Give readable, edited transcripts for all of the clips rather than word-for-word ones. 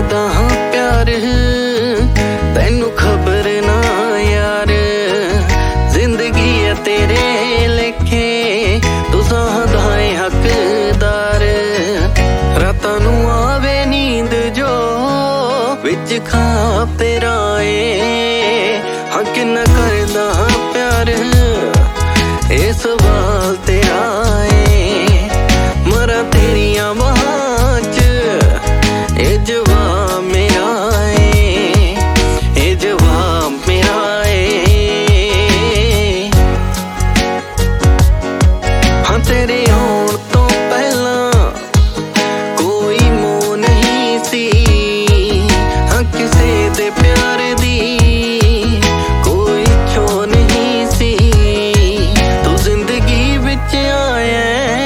करदा हाँ प्यार तैनू खबर ना यार। जिंदगी है तेरे लेखे तू सादा हकदार। रातां नू आवे नींद जो विच खापे राए। हाँ किन्ना करदा हाँ प्यार ये सवाल तेरा है। मरा तेरिया बाहां च ये जवाब मेरा है। ये जवाब मेरा है। हाँ तेरे आउण तो पहला कोई मोह नहीं सी। हाँ किसे दे प्यार दी कोई छो नहीं सी। तू जिंदगी विच आया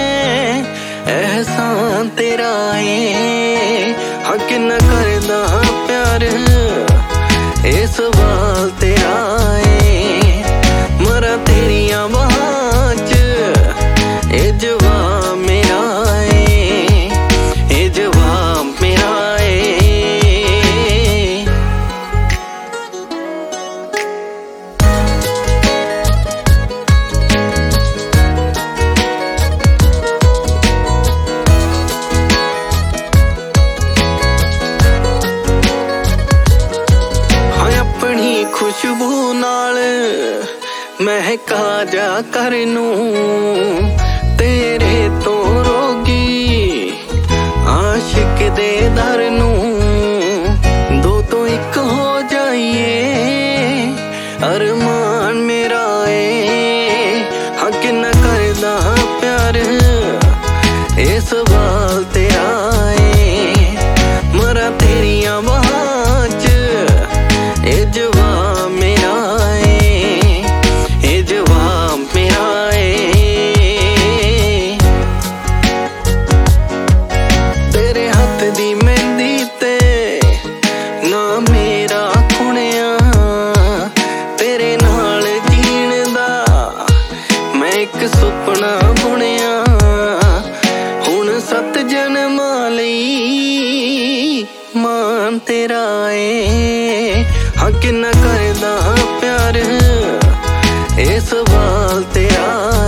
एहसान तेरा है। हाँ किन्ना करदा हाँ प्यार ये सवाल तेरा है। मरा तेरिया बाहां च ये जवाब मेरा है। ये जवाब मेरा है। अपनी खुशबू नाल महका जा कर नूं तेरे तो रोगी आशिक दे दर नूं। दो तो एक हो जाइए अरमान मेरा है। हाँ किन्ना करदा हाँ प्यार ये सवाल तेरा है। मरा तेरिया बाहां च ये जवाब मेरा है। ये जवाब मेरा है। तेरे हाथ दी मेहंदी ते ना मेरा खुणिया। तेरे नाल जीण दा मैं एक सुपना बुणिया। हुण 7 जन्मां लई मान तेरा है। हाँ किन्ना करदा हाँ प्यार ये सवाल तेरा